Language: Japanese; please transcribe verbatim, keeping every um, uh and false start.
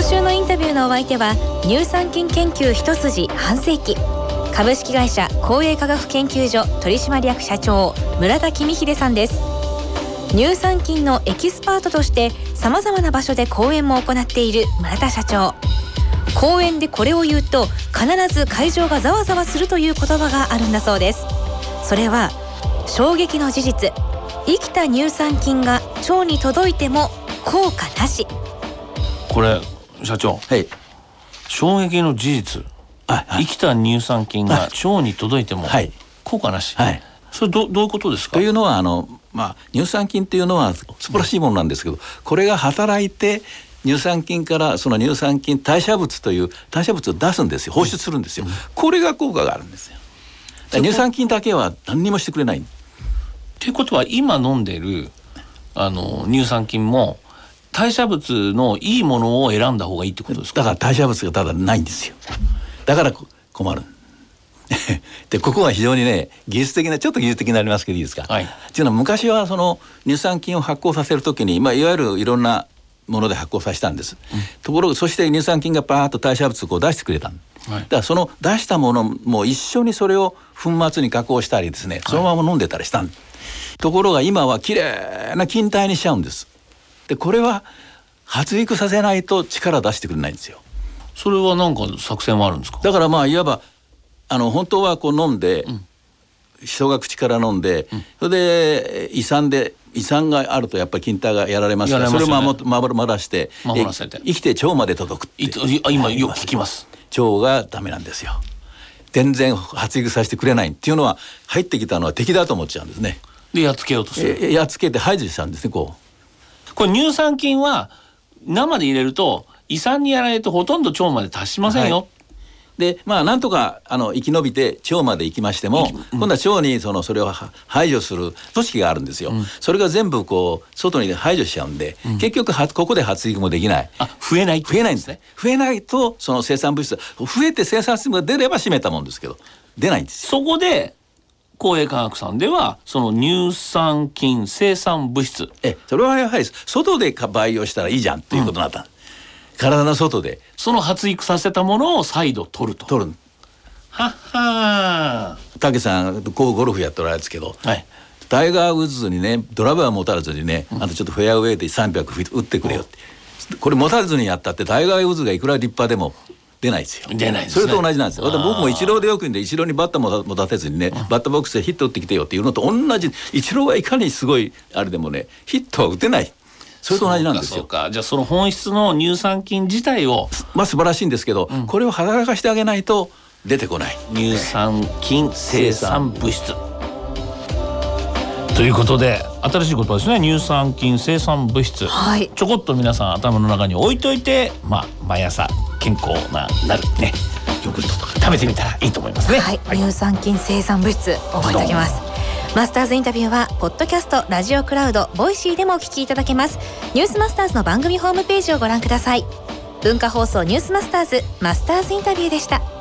週のインタビューのお相手は乳酸菌研究一筋半世紀、株式会社公営科学研究所取締役社長村田公秀さんです。乳酸菌のエキスパートとしてさまざまな場所で講演も行っている村田社長。講演でこれを言うと必ず会場がざわざわするという言葉があるんだそうです。それは衝撃の事実、生きた乳酸菌が腸に届いても効果なし。 これ社長、 はい、 衝撃の事実、はいはい、生きた乳酸菌が腸に届いても効果なし、はいはい、それ ど, どういうことですか？ というのはあの、まあ、乳酸菌というのは素晴らしいものなんですけど、うん、これが働いて乳酸菌からその乳酸菌代謝物という代謝物を出すんですよ、放出するんですよ、うん、これが効果があるんですよ。乳酸菌だけは何にもしてくれない。 ということは今飲んでるあの乳酸菌も代謝物のいいものを選んだ方がいいってことですか？ だから代謝物がただないんですよ。だから困るでここは非常にね技術的なちょっと技術的になりますけどいいですか、はい、っていうのは昔はその乳酸菌を発酵させるときに、まあ、いわゆるいろんなもので発酵させたんです、うん、ところがそして乳酸菌がバーッと代謝物をこう出してくれた、はい、だからその出したものも一緒にそれを粉末に加工したりですね、そのまま飲んでたりしたん、はい、ところが今はきれいな菌体にしちゃうんです。でこれは発育させないと力を出してくれないんですよ。 それは何か作戦はあるんですか？ だからまあいわばあの本当はこう飲んで、うん、人が口から飲んで、うん、それで胃酸で胃酸があるとやっぱり菌体がやられますから、それを守らせて守らせて生きて腸まで届くって今よく聞きます。 腸がダメなんですよ。全然発育させてくれないっていうのは入ってきたのは敵だと思っちゃうんですね。 でやっつけようとする。 やっつけて排除しちゃうんですね。こうこれ乳酸菌は生で入れると胃酸にやられるとほとんど腸まで達しませんよ、はい、 でまあなんとかあの生き延びて腸まで行きましても、うん、今度は腸にそのそれを排除する組織があるんですよ、うん、それが全部こう外に排除しちゃうんで、うん、結局はここで発育もできない。 あ増えない増えないんですね。増えないとその生産物質増えて生産物質が出れば閉めたもんですけど出ないんですよ。 そこで公営科学さんではその乳酸菌生産物質、 えそれはやはり外で培養したらいいじゃんっていうことになった、うん、体の外でその発育させたものを再度取ると取る。 はっはー武さんこうゴルフやっておられるんですけど、はい、タイガー・ウッズにねドライバー持たずにね、うん、あとちょっとフェアウェイでさんびゃくフィート打ってくれよって、うん、これ持たずにやったってタイガー・ウッズがいくら立派でも出ないですよ。 出ないですね。 それと同じなんですよ。僕もイチローでよく言うんでイチローにバッターも立てずにね、うん、バッターボックスでヒット打ってきてよっていうのと同じ。イチローはいかにすごいあれでもねヒットは打てない。それと同じなんですよ。 そうかそうか。じゃあその本質の乳酸菌自体をまあ素晴らしいんですけど、うん、これを働かしてあげないと出てこない乳酸菌生産物質ということで新しい言葉ですね。乳酸菌生産物質、はい、ちょこっと皆さん頭の中に置いといて、まあ、毎朝健康ななるねヨーグルトとか食べてみたらいいと思いますね、 はいはい、乳酸菌生産物質覚えておきます。マスターズインタビューはポッドキャスト、ラジオクラウド、ボイシーでもお聞きいただけます。ニュースマスターズの番組ホームページをご覧ください。文化放送ニュースマスターズマスターズインタビューでした。